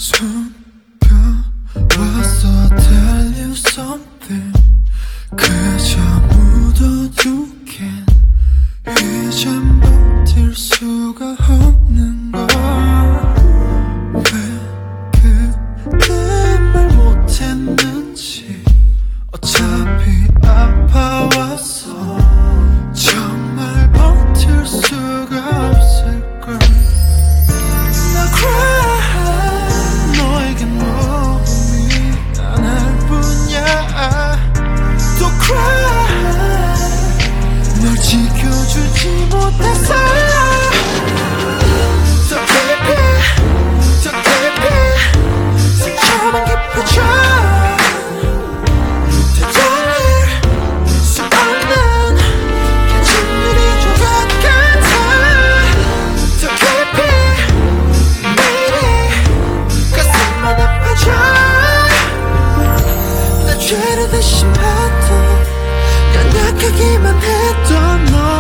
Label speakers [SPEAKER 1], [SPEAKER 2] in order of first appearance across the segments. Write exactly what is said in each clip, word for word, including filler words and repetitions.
[SPEAKER 1] 숨겨왔어 tell you something 그저 묻어두긴 이젠 버틸 수가 없는 걸 왜 그때 말 못했는지 어차피 아파왔어 정말 버틸 수가 없을걸 나 cry 너에게 너무 미안할 뿐이야 또 cry 널 지켜주지 못해서 더 깊이 더 깊이 상처만 깊어져 되돌릴 수 없는 깨진 일이 조각 같아 더 깊이 매일이 가슴만 아파져 나 죄를 대신 받던 연약하기만 했던 너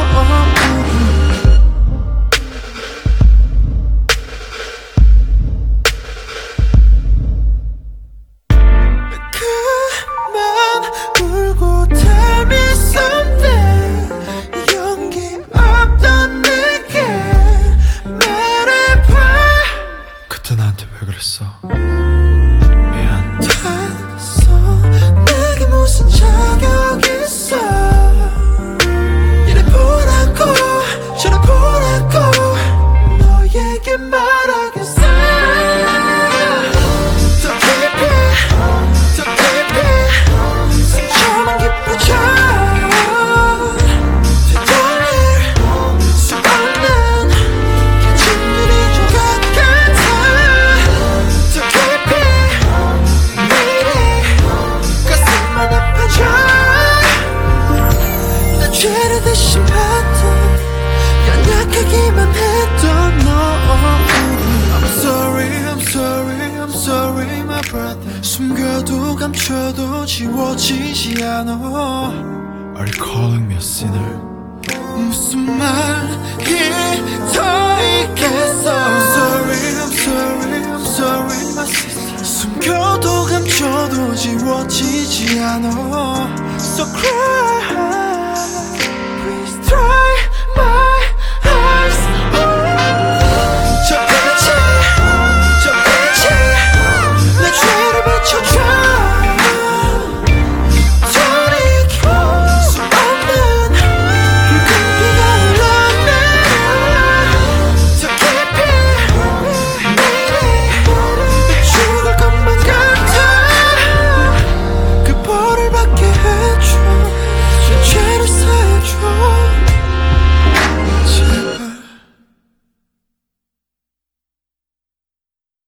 [SPEAKER 1] 그만 울고 tell me something 용기 없던 내게 말해봐 그때 나한테 왜 그랬어 미안 됐어 내게 무슨 자격 있어 이래 보라고 저래 보라고 너에게 말하겠어 더 깊이 더 깊이 상처만 깊어져 되돌릴 수 없는 깨진 일이 조각 같아 더 깊이 매일이 가슴만 아파져 나 죄를 대신 받던 연약하기만 했던 너 I'm sorry I'm sorry I'm sorry my brother 숨겨도 감춰도 지워지지 않아 Are you calling me a sinner? 무슨 말이 더 있겠어 I'm sorry I'm sorry I'm sorry my sister 숨겨도 감춰도 지워지지 않아 So cry